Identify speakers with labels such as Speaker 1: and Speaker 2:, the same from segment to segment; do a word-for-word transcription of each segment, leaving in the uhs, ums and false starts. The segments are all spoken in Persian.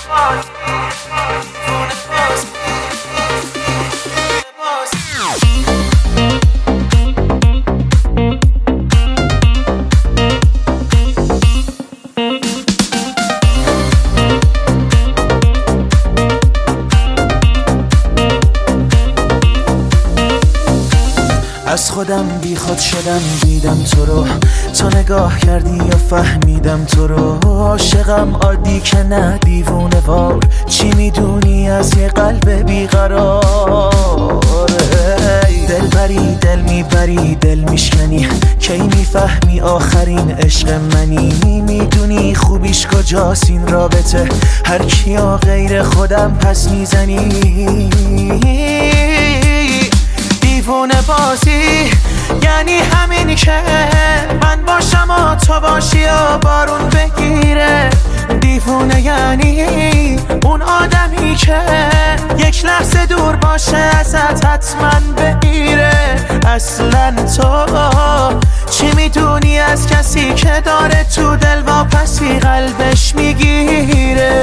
Speaker 1: از خودم بی خود شدم دیدم تو رو، تو نگاه کردی یا فهمیدم تو رو. عاشقم عادی که نه دیوونه وار، چی میدونی از یه قلب بیقرار؟ دل بری دل میبری دل میشکنی، کی میفهمی آخرین عشق منی؟ میدونی خوبیش کجاست این رابطه، هر کیا غیر خودم پس میزنی. دیوونه بازی یعنی همین که من باشم و تو باشی و بارون بگیره. دیوونه یعنی اون آدمی که یک لحظه دور باشه ازت حتما بگیره. اصلا تو چی میدونی از کسی که داره تو دل واپسی قلبش میگیره؟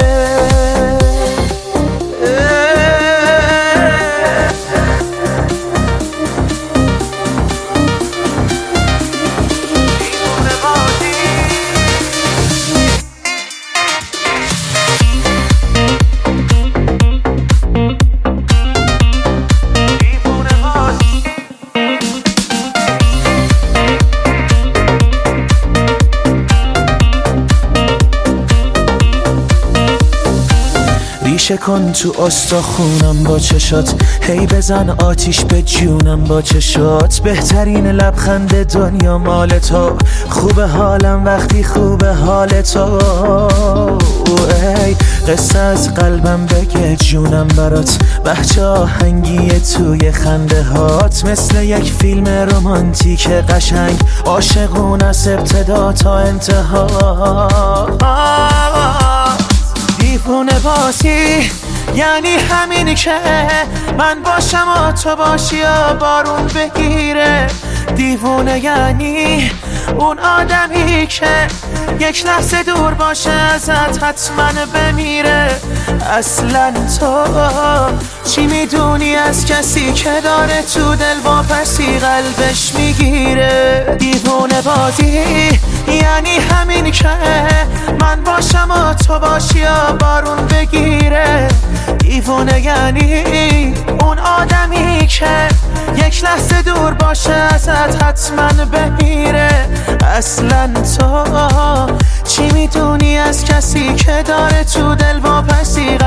Speaker 1: ریشه کن تو استخونم با چشات، هی بزن آتیش به جونم با چشات. بهترین لبخند دنیا مال تو، خوب حالم وقتی خوب حال تو. ای قصه از قلبم بگه جونم برات، بچه آهنگی توی خنده هات. مثل یک فیلم رمانتیک قشنگ، عاشقون از ابتدا تا انتها. دیوونه بازی یعنی همینی که من باشم و تو باشی و بارون بگیره. دیوونه یعنی اون آدمی که یک لحظه دور باشه ازت حتما بمیره. اصلا تو چی میدونی از کسی که داره تو دل واپسی قلبش میگیره؟ دیوونه بازی یعنی همین که من باشم و تو باشی و بارون بگیره. دیوونه یعنی اون آدمی که یک لحظه دور باشه ازت حتما بمیره. اصلا تو چی میدونی از کسی که داره تو دل واپسی